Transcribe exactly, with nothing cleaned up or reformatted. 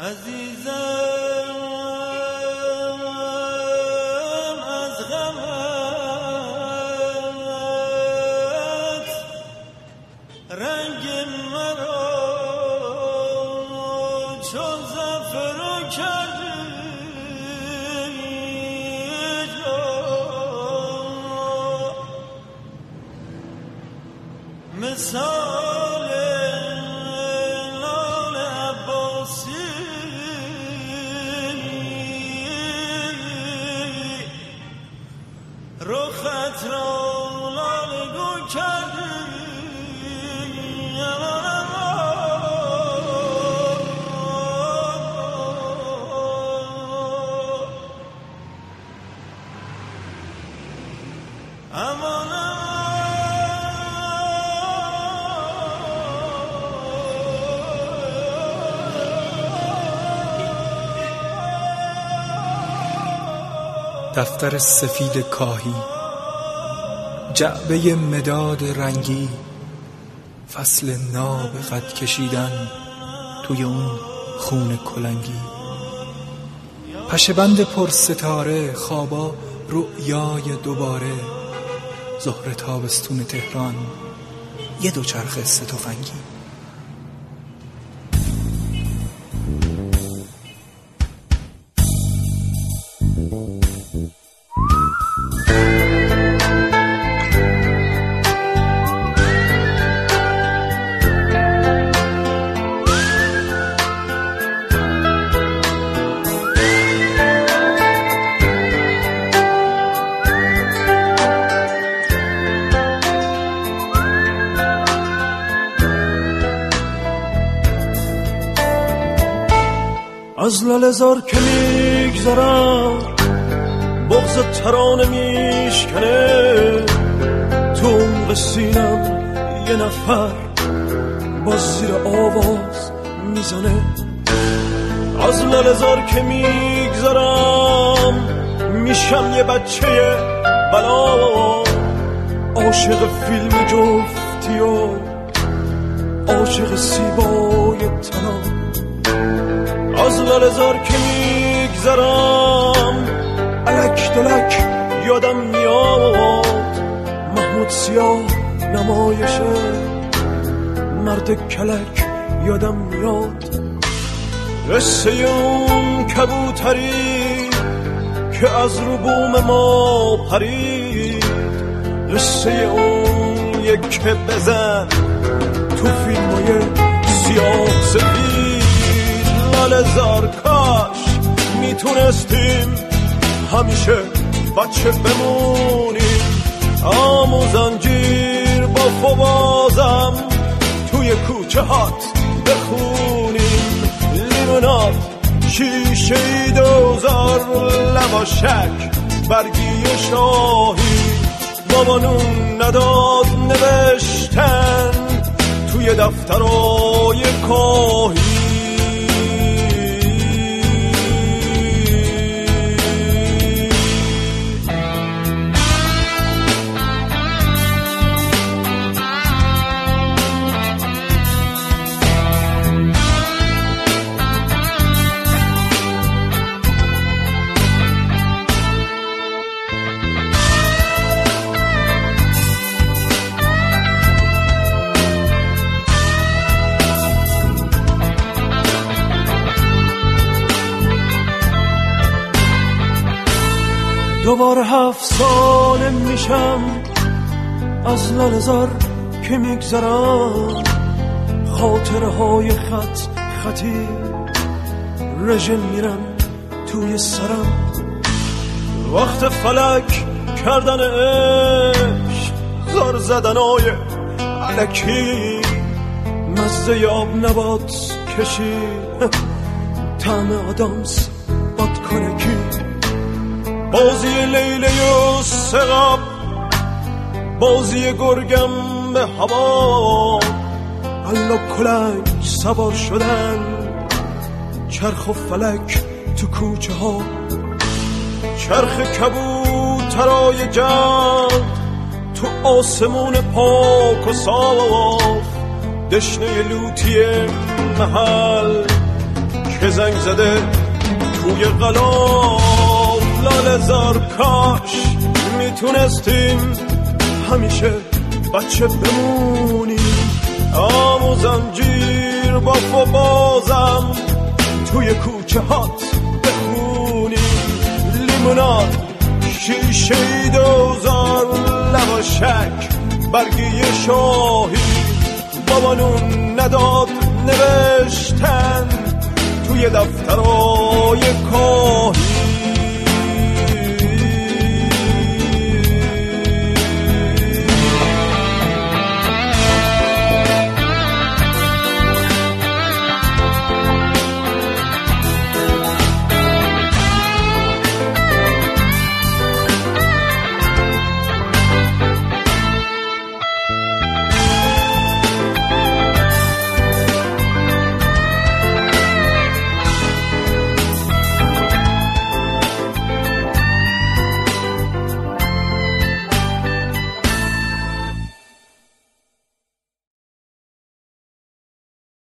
دفتر سفید کاهی، جعبه مداد رنگی، فصل ناب قد کشیدن توی اون خون کلنگی، پشه‌بند پر ستاره، خوابا رؤیای دوباره، ظهر تابستون تهران، یه دوچرخه سه تفنگی. از لاله‌زار که میگذرم بغض ترانه میشکنه، تو عمق سینم یه نفر باز زیر آواز میزنه. از لاله‌زار که میگذرم میشم یه بچه بلا، عاشق فیلم جفتی و عاشق سیبای طلا. از لاله‌زار که میگذرم الک دلک یادم میاد، محمود سیاه نمایشه مرد کلک یادم میاد. قصه اون کبوتری که از رو بوم ما پرید، قصه اون یک بزن تو فیلمای سیاه سفید. لاله‌زار کاش میتونستیم همیشه بچه بمونیم، آموزنجیر با فوازم توی کوچه هات بخونیم. لیموناد شیشه دوزار لباشک برگی شاهی، بابانون نداد نوشتن توی دفترای کاهی. دوباره هفت ساله میشم از لاله‌زار که میگذرم، خاطره های خط خطی رژه میرم توی سرم. وقت فلک کردن عشق، زار زدنای الکی، مزه آب نبات کشی، طعم آدامس بادکنکی. بازی لیلی و سقاب، بازی گرگم به هوا، الا کلنگ سوار شدن، چرخ و فلک تو کوچه ها، چرخ کبوترای جنگ تو آسمون پاک و صاف، دشنه لوتی محل که زنگ زده توی قلاب لاله زار. کاش میتونستیم همیشه بچه بمونیم، آموزنجیر باف و بازم توی کوچه هات بخونیم. لیموناد شیشه دوزار لواشک برگی شاهی، بابانون نداد نوشتن توی دفترهای کاهی.